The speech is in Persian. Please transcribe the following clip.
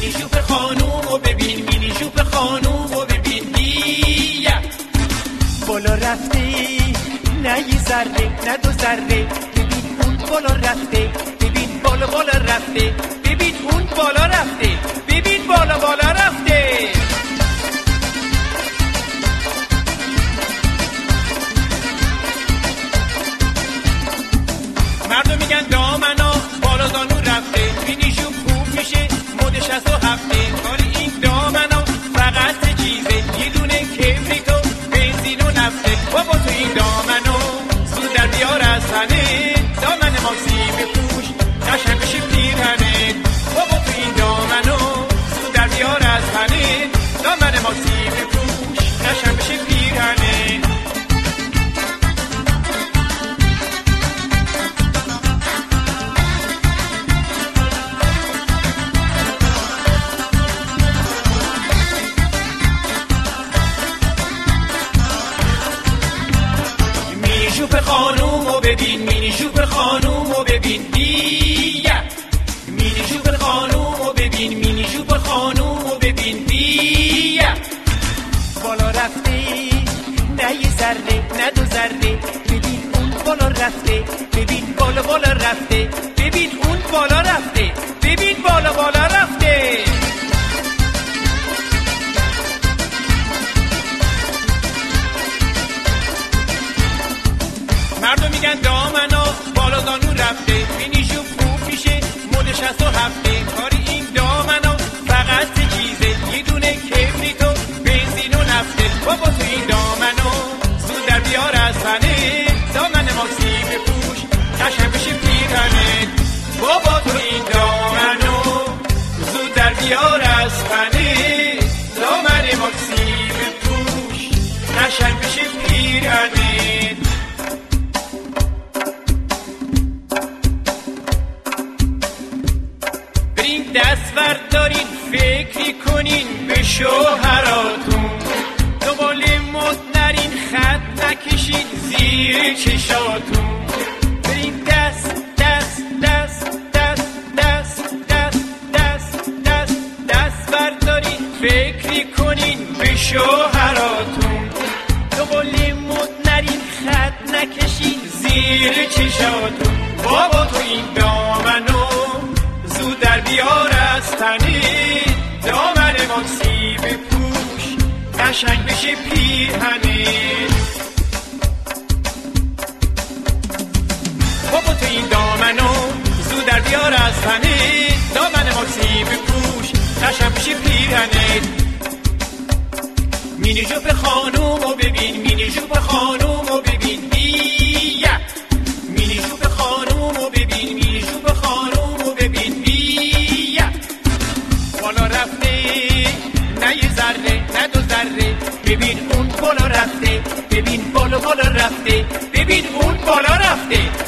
مینی جوپ خانومو ببین، مینی جوپ خانومو ببین. بالا رفته نه یه ذره نه دو ذره، ببین اون بالا رفته، ببین بالا بالا رفته، ببین اون بالا رفته، ببین بالا بالا رفته. مردم میگن دامنا بالا زانو رفته، مینی جوپ خوب میشه مد 67. کار این دامنا فقط چیزه، یه دونه کبریت و بنزین و نفته. بابا تو این دامنو زود در بیار از تنه، دامن ماکسی بپوش قشنگ بشه پیرهنه. بابا تو این دامنو زود در بیار از تنه، دامن ماکسی بپوش قشنگ بشه پیرهنه. مینی جوپ خانومو ببین، مینی جوپ خانومو ببین. مینی جوپ خانومو ببین، مینی جوپ خانومو ببین. بالا رفته نه یه ذره نه دو ذره، ببین اون بالا رفته، ببین بالا بالا رفته، ببین اون بالا رفته، ببین بالا بالا رفته. مردم میگن دامنا بالا زانو رفته، مینی جوپ خوب میشه مد 67. کار این دامنا فقط چیزه، یه دونه کبریت و بنزین و نفته. بابا تو این دامنو زود در بیار از تنه، دامن ماکسی بپوش قشنگ بشه پیرهنه. بابا تو این دامنو زود در بیار از تنه، دامن ماکسی بپوش قشنگ بشه پیرهنه. دست بردارین فکری کنین به شوهراتون، دنبال مد نرین خط نکشین زیر چشاتون. برین دست دست دست دست دست دست دست دست دست بردارین فکری کنین به شوهراتون، دنبال مد نرین خط نکشین زیر چشاتون. بابا تو این دامنو زود در بیار از تنه، دامن ماکسی بپوش قشنگ بشه پیرهنه. بابا تو این دامنو زود در بیار از تنه، دامن ماکسی بپوش قشنگ بشه پیرهنه. مینی جوپ خانومو ببین، مینی جوپ خانومو ببین. مینی جوپ خانومو ببین، مینی جوپ خانومو ببین. بالا رفته نه یه ذره نه دو ذره، ببین اون بالا رفته، ببین بالا بالا رفته، ببین اون بالا رفته،